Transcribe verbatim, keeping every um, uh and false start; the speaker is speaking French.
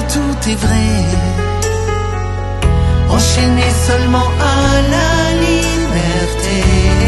tout est vrai. Enchaîné seulement à la liberté.